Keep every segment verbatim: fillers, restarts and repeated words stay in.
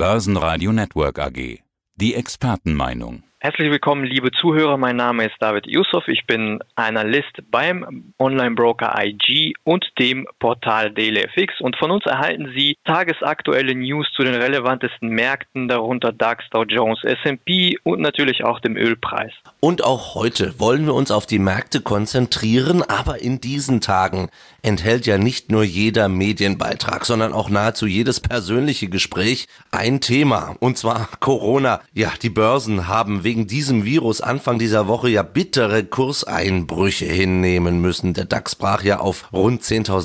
Börsenradio Network A G. Die Expertenmeinung. Herzlich willkommen, liebe Zuhörer. Mein Name ist David Yusuf. Ich bin Analyst beim Online-Broker I G und dem Portal DailyFX. Und von uns erhalten Sie tagesaktuelle News zu den relevantesten Märkten, darunter DAX, Dow Jones, S and P und natürlich auch dem Ölpreis. Und auch heute wollen wir uns auf die Märkte konzentrieren, aber in diesen Tagen enthält ja nicht nur jeder Medienbeitrag, sondern auch nahezu jedes persönliche Gespräch ein Thema, und zwar Corona. Ja, die Börsen haben wegen diesem Virus Anfang dieser Woche ja bittere Kurseinbrüche hinnehmen müssen. Der DAX brach ja auf rund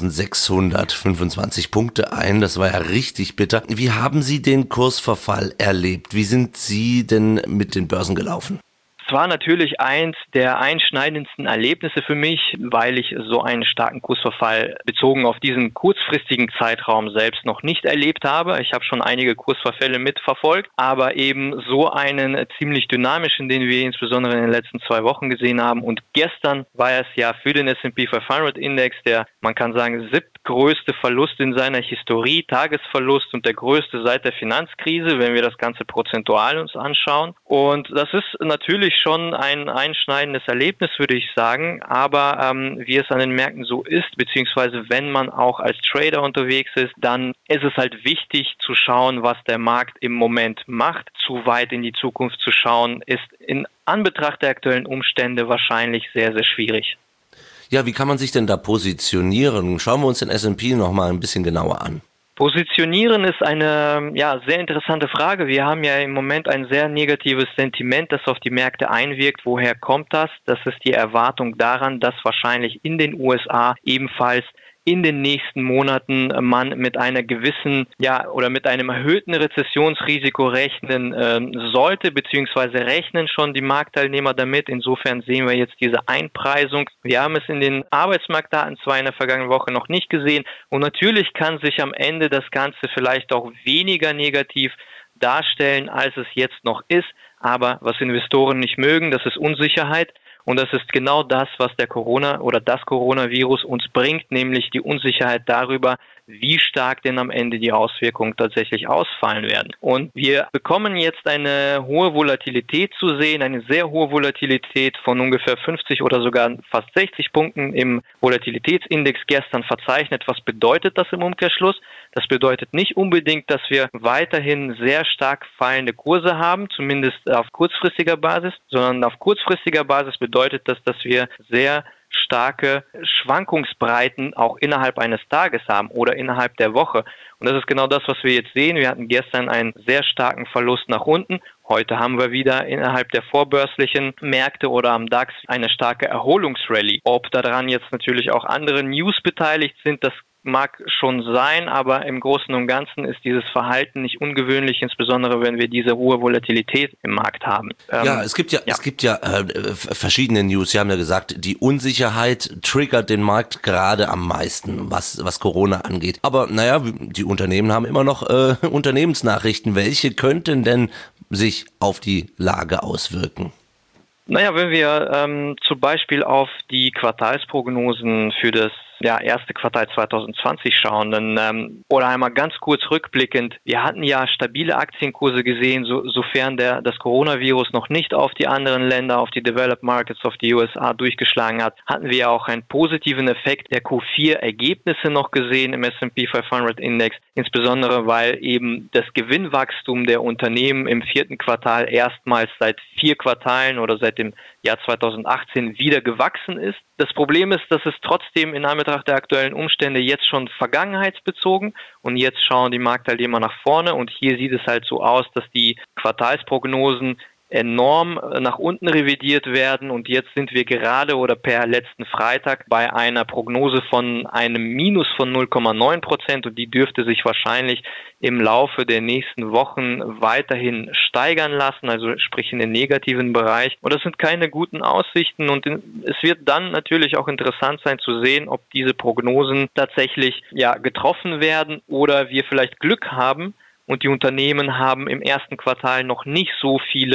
zehntausendsechshundertfünfundzwanzig Punkte ein. Das war ja richtig bitter. Wie haben Sie den Kursverfall erlebt? Wie sind Sie denn mit den Börsen gelaufen? Es war natürlich eins der einschneidendsten Erlebnisse für mich, weil ich so einen starken Kursverfall bezogen auf diesen kurzfristigen Zeitraum selbst noch nicht erlebt habe. Ich habe schon einige Kursverfälle mitverfolgt, aber eben so einen ziemlich dynamischen, den wir insbesondere in den letzten zwei Wochen gesehen haben. Und gestern war es ja für den S and P fünfhundert Index der, man kann sagen, siebtgrößte Verlust in seiner Historie, Tagesverlust und der größte seit der Finanzkrise, wenn wir das Ganze prozentual uns anschauen. Und das ist natürlich schon ein einschneidendes Erlebnis, würde ich sagen, aber ähm, wie es an den Märkten so ist, beziehungsweise wenn man auch als Trader unterwegs ist, dann ist es halt wichtig zu schauen, was der Markt im Moment macht. Zu weit in die Zukunft zu schauen, ist in Anbetracht der aktuellen Umstände wahrscheinlich sehr, sehr schwierig. Ja, wie kann man sich denn da positionieren? Schauen wir uns den S and P noch mal ein bisschen genauer an. Positionieren ist eine ja sehr interessante Frage. Wir haben ja im Moment ein sehr negatives Sentiment, das auf die Märkte einwirkt. Woher kommt das? Das ist die Erwartung daran, dass wahrscheinlich in den U S A ebenfalls in den nächsten Monaten man mit einer gewissen, ja, oder mit einem erhöhten Rezessionsrisiko rechnen ähm, sollte, beziehungsweise rechnen schon die Marktteilnehmer damit. Insofern sehen wir jetzt diese Einpreisung. Wir haben es in den Arbeitsmarktdaten zwar in der vergangenen Woche noch nicht gesehen und natürlich kann sich am Ende das Ganze vielleicht auch weniger negativ darstellen, als es jetzt noch ist. Aber was Investoren nicht mögen, das ist Unsicherheit. Und das ist genau das, was der Corona oder das Coronavirus uns bringt, nämlich die Unsicherheit darüber, wie stark denn am Ende die Auswirkungen tatsächlich ausfallen werden. Und wir bekommen jetzt eine hohe Volatilität zu sehen, eine sehr hohe Volatilität von ungefähr fünfzig oder sogar fast sechzig Punkten im Volatilitätsindex gestern verzeichnet. Was bedeutet das im Umkehrschluss? Das bedeutet nicht unbedingt, dass wir weiterhin sehr stark fallende Kurse haben, zumindest auf kurzfristiger Basis, sondern auf kurzfristiger Basis bedeutet das, dass wir sehr starke Schwankungsbreiten auch innerhalb eines Tages haben oder innerhalb der Woche. Und das ist genau das, was wir jetzt sehen. Wir hatten gestern einen sehr starken Verlust nach unten. Heute haben wir wieder innerhalb der vorbörslichen Märkte oder am DAX eine starke Erholungsrallye. Ob daran jetzt natürlich auch andere News beteiligt sind, das mag schon sein, aber im Großen und Ganzen ist dieses Verhalten nicht ungewöhnlich, insbesondere wenn wir diese hohe Volatilität im Markt haben. Ähm, ja, es gibt ja, ja. es gibt ja äh, verschiedene News. Sie haben ja gesagt, die Unsicherheit triggert den Markt gerade am meisten, was was Corona angeht. Aber naja, die Unternehmen haben immer noch äh, Unternehmensnachrichten. Welche könnten denn sich auf die Lage auswirken? Naja, wenn wir ähm, zum Beispiel auf die Quartalsprognosen für das ja, erste Quartal zwanzig zwanzig schauen, dann, ähm, oder einmal ganz kurz rückblickend, wir hatten ja stabile Aktienkurse gesehen, so, sofern der, das Coronavirus noch nicht auf die anderen Länder, auf die Developed Markets, auf die U S A durchgeschlagen hat, hatten wir ja auch einen positiven Effekt der Q vier Ergebnisse noch gesehen im S and P fünfhundert Index, insbesondere weil eben das Gewinnwachstum der Unternehmen im vierten Quartal erstmals seit vier Quartalen oder seit dem Jahr zweitausendachtzehn wieder gewachsen ist. Das Problem ist, dass es trotzdem in Anbetracht der aktuellen Umstände jetzt schon vergangenheitsbezogen und jetzt schauen die Marktteilnehmer nach vorne und hier sieht es halt so aus, dass die Quartalsprognosen enorm nach unten revidiert werden und jetzt sind wir gerade oder per letzten Freitag bei einer Prognose von einem Minus von null Komma neun Prozent und die dürfte sich wahrscheinlich im Laufe der nächsten Wochen weiterhin steigern lassen, also sprich in den negativen Bereich. Und das sind keine guten Aussichten und es wird dann natürlich auch interessant sein zu sehen, ob diese Prognosen tatsächlich ja getroffen werden oder wir vielleicht Glück haben. Und die Unternehmen haben im ersten Quartal noch nicht so viele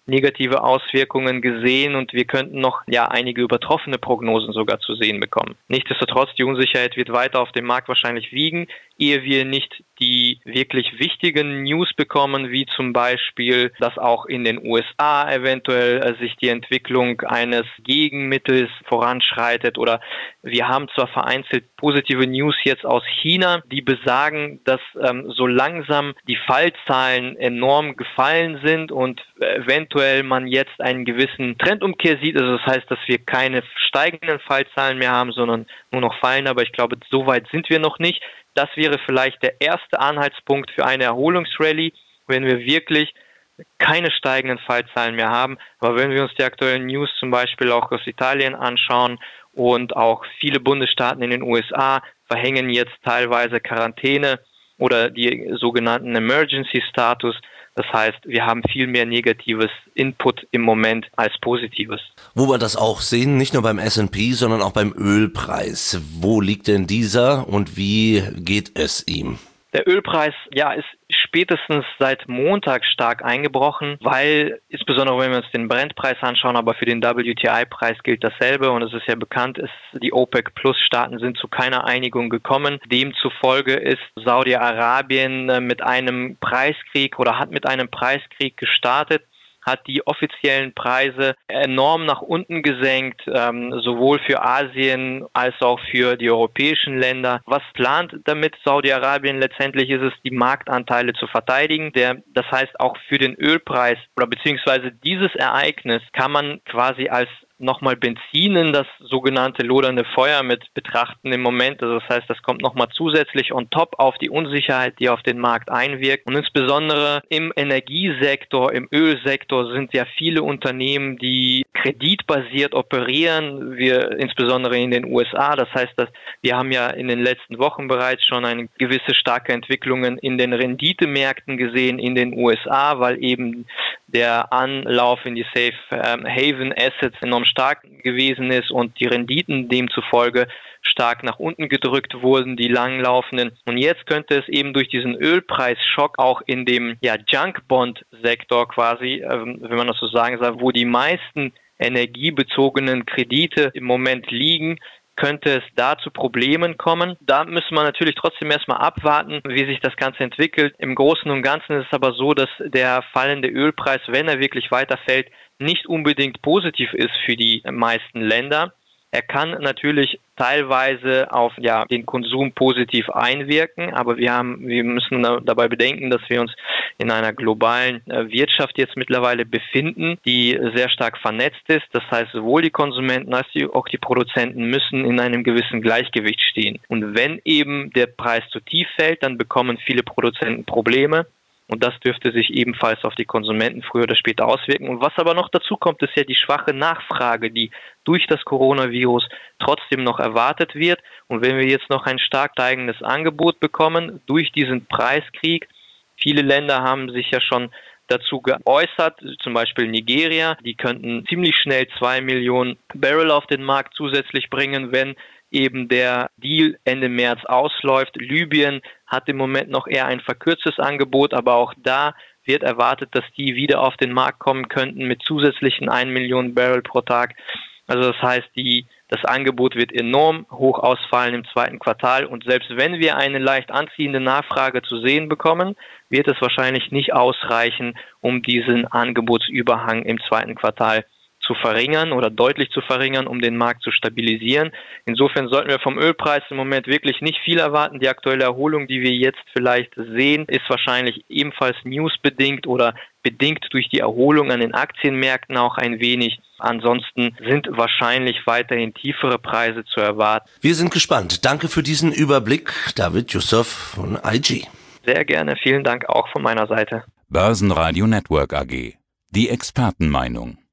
negative Auswirkungen gesehen und wir könnten noch ja einige übertroffene Prognosen sogar zu sehen bekommen. Nichtsdestotrotz, die Unsicherheit wird weiter auf dem Markt wahrscheinlich wiegen, ehe wir nicht die wirklich wichtigen News bekommen, wie zum Beispiel, dass auch in den U S A eventuell äh, sich die Entwicklung eines Gegenmittels voranschreitet, oder wir haben zwar vereinzelt positive News jetzt aus China, die besagen, dass ähm, so langsam die Fallzahlen enorm gefallen sind und eventuell man jetzt einen gewissen Trendumkehr sieht. Also das heißt, dass wir keine steigenden Fallzahlen mehr haben, sondern nur noch fallen. Aber ich glaube, so weit sind wir noch nicht. Das wäre vielleicht der erste Anhaltspunkt für eine Erholungsrallye, wenn wir wirklich keine steigenden Fallzahlen mehr haben. Aber wenn wir uns die aktuellen News zum Beispiel auch aus Italien anschauen und auch viele Bundesstaaten in den U S A verhängen jetzt teilweise Quarantäne oder die sogenannten Emergency Status. Das heißt, wir haben viel mehr negatives Input im Moment als positives. Wo wir das auch sehen, nicht nur beim S und P, sondern auch beim Ölpreis. Wo liegt denn dieser und wie geht es ihm? Der Ölpreis, ja, ist spätestens seit Montag stark eingebrochen, weil, insbesondere wenn wir uns den Brentpreis anschauen, aber für den W T I-Preis gilt dasselbe und es ist ja bekannt, ist, die OPEC-Plus-Staaten sind zu keiner Einigung gekommen. Demzufolge ist Saudi-Arabien mit einem Preiskrieg oder hat mit einem Preiskrieg gestartet, hat die offiziellen Preise enorm nach unten gesenkt, ähm, sowohl für Asien als auch für die europäischen Länder. Was plant damit Saudi-Arabien? Letztendlich ist es, die Marktanteile zu verteidigen. Der, das heißt, auch für den Ölpreis oder beziehungsweise dieses Ereignis kann man quasi als nochmal Benzin in das sogenannte lodernde Feuer mit betrachten im Moment. Also das heißt, das kommt nochmal zusätzlich on top auf die Unsicherheit, die auf den Markt einwirkt. Und insbesondere im Energiesektor, im Ölsektor sind ja viele Unternehmen, die kreditbasiert operieren, wir insbesondere in den U S A. Das heißt, dass wir haben ja in den letzten Wochen bereits schon eine gewisse starke Entwicklungen in den Renditemärkten gesehen in den U S A, weil eben der Anlauf in die Safe Haven Assets enorm stark gewesen ist und die Renditen demzufolge stark nach unten gedrückt wurden, die langlaufenden. Und jetzt könnte es eben durch diesen Ölpreisschock auch in dem ja, Junk-Bond-Sektor quasi, wenn man das so sagen soll, wo die meisten energiebezogenen Kredite im Moment liegen, könnte es da zu Problemen kommen. Da müssen wir natürlich trotzdem erstmal abwarten, wie sich das Ganze entwickelt. Im Großen und Ganzen ist es aber so, dass der fallende Ölpreis, wenn er wirklich weiterfällt, nicht unbedingt positiv ist für die meisten Länder. Er kann natürlich teilweise auf ja, den Konsum positiv einwirken, aber wir haben, wir müssen da, dabei bedenken, dass wir uns in einer globalen äh, Wirtschaft jetzt mittlerweile befinden, die sehr stark vernetzt ist. Das heißt, sowohl die Konsumenten als auch die Produzenten müssen in einem gewissen Gleichgewicht stehen. Und wenn eben der Preis zu tief fällt, dann bekommen viele Produzenten Probleme. Und das dürfte sich ebenfalls auf die Konsumenten früher oder später auswirken. Und was aber noch dazu kommt, ist ja die schwache Nachfrage, die durch das Coronavirus trotzdem noch erwartet wird. Und wenn wir jetzt noch ein stark steigendes Angebot bekommen durch diesen Preiskrieg, viele Länder haben sich ja schon dazu geäußert, zum Beispiel Nigeria, die könnten ziemlich schnell zwei Millionen Barrel auf den Markt zusätzlich bringen, wenn eben der Deal Ende März ausläuft. Libyen hat im Moment noch eher ein verkürztes Angebot, aber auch da wird erwartet, dass die wieder auf den Markt kommen könnten mit zusätzlichen eine Million Barrel pro Tag. Also das heißt, die, das Angebot wird enorm hoch ausfallen im zweiten Quartal und selbst wenn wir eine leicht anziehende Nachfrage zu sehen bekommen, wird es wahrscheinlich nicht ausreichen, um diesen Angebotsüberhang im zweiten Quartal zu verringern oder deutlich zu verringern, um den Markt zu stabilisieren. Insofern sollten wir vom Ölpreis im Moment wirklich nicht viel erwarten. Die aktuelle Erholung, die wir jetzt vielleicht sehen, ist wahrscheinlich ebenfalls newsbedingt oder bedingt durch die Erholung an den Aktienmärkten auch ein wenig. Ansonsten sind wahrscheinlich weiterhin tiefere Preise zu erwarten. Wir sind gespannt. Danke für diesen Überblick, David Yusuf von I G. Sehr gerne. Vielen Dank auch von meiner Seite. Börsenradio Network A G. Die Expertenmeinung.